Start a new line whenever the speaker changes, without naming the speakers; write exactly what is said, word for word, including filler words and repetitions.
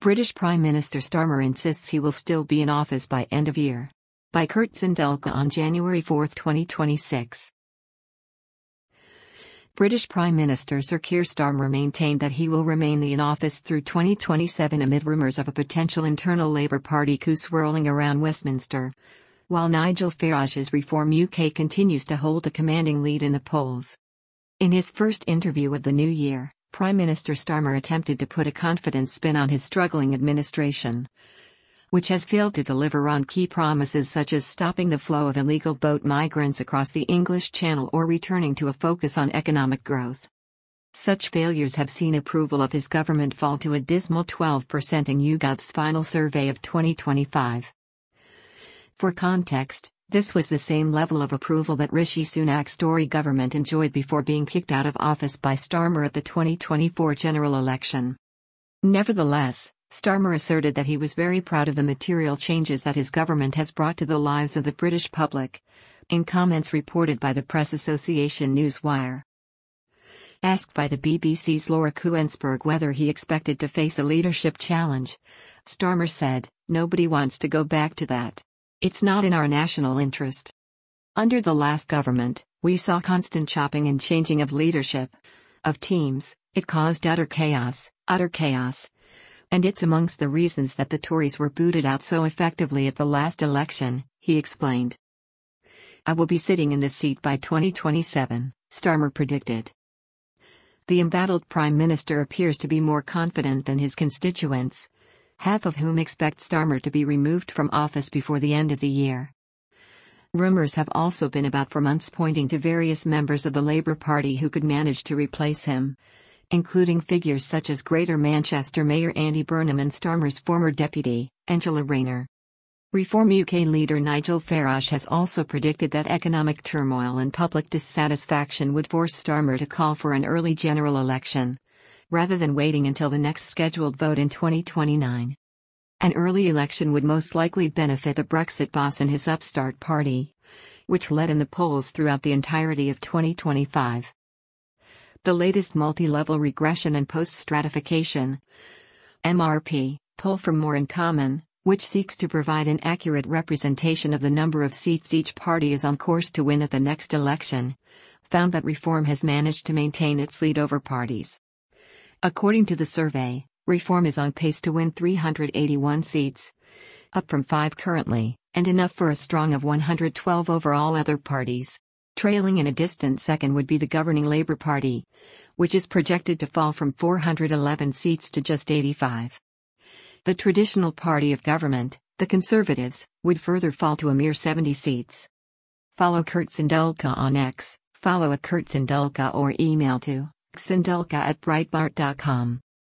British Prime Minister Starmer insists he will still be in office by end of year. By Kurt Sindelka on January fourth, twenty twenty-six. British Prime Minister Sir Keir Starmer maintained that he will remain in office through twenty twenty-seven amid rumours of a potential internal Labour Party coup swirling around Westminster, while Nigel Farage's Reform U K continues to hold a commanding lead in the polls. In his first interview of the new year, Prime Minister Starmer attempted to put a confident spin on his struggling administration, which has failed to deliver on key promises such as stopping the flow of illegal boat migrants across the English Channel or returning to a focus on economic growth. Such failures have seen approval of his government fall to a dismal twelve percent in YouGov's final survey of twenty twenty-five. For context, this was the same level of approval that Rishi Sunak's Tory government enjoyed before being kicked out of office by Starmer at the twenty twenty-four general election. Nevertheless, Starmer asserted that he was very proud of the material changes that his government has brought to the lives of the British public, in comments reported by the press association Newswire. Asked by the B B C's Laura Kuenssberg whether he expected to face a leadership challenge, Starmer said, "Nobody wants to go back to that. It's not in our national interest. Under the last government, we saw constant chopping and changing of leadership, of teams. It caused utter chaos, utter chaos. And it's amongst the reasons that the Tories were booted out so effectively at the last election," he explained. "I will be sitting in this seat by twenty twenty-seven, Starmer predicted. The embattled Prime Minister appears to be more confident than his constituents, half of whom expect Starmer to be removed from office before the end of the year. Rumours have also been about for months pointing to various members of the Labour Party who could manage to replace him, including figures such as Greater Manchester Mayor Andy Burnham and Starmer's former deputy, Angela Rayner. Reform U K leader Nigel Farage has also predicted that economic turmoil and public dissatisfaction would force Starmer to call for an early general election, rather than waiting until the next scheduled vote in twenty twenty-nine. An early election would most likely benefit the Brexit boss and his upstart party, which led in the polls throughout the entirety of twenty twenty-five. The latest multi-level regression and post-stratification (M R P) poll from More in Common, which seeks to provide an accurate representation of the number of seats each party is on course to win at the next election, found that Reform has managed to maintain its lead over parties. According to the survey, Reform is on pace to win three hundred eighty-one seats, up from five currently, and enough for a strong of one hundred twelve over all other parties. Trailing in a distant second would be the governing Labour Party, which is projected to fall from four hundred eleven seats to just eighty-five. The traditional party of government, the Conservatives, would further fall to a mere seventy seats. Follow Kurt Sindelka on X, follow at Kurt Sindelka or email to sindelka at breitbart dot com.